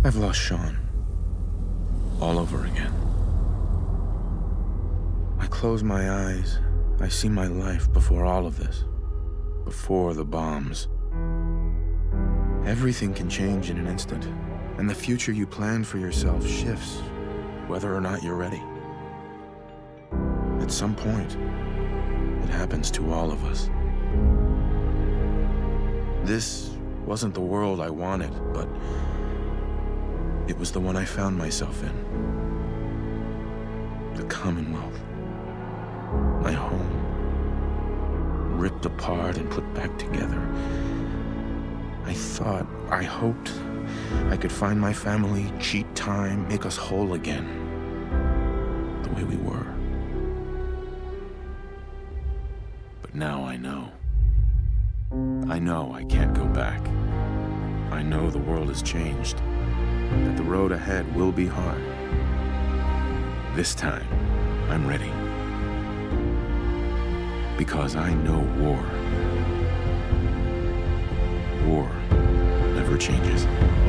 I've lost Sean. All over again. I close my eyes. I see my life before all of this. Before the bombs. Everything can change in an instant, and the future you plan for yourself shifts, whether or not you're ready. At some point, it happens to all of us. This wasn't the world I wanted, but it was the one I found myself in. The Commonwealth. My home. Ripped apart and put back together. I hoped I could find my family, cheat time, make us whole again. The way we were. But now I know. I know I can't go back. I know the world has changed. That the road ahead will be hard. This time, I'm ready. Because I know war. War never changes.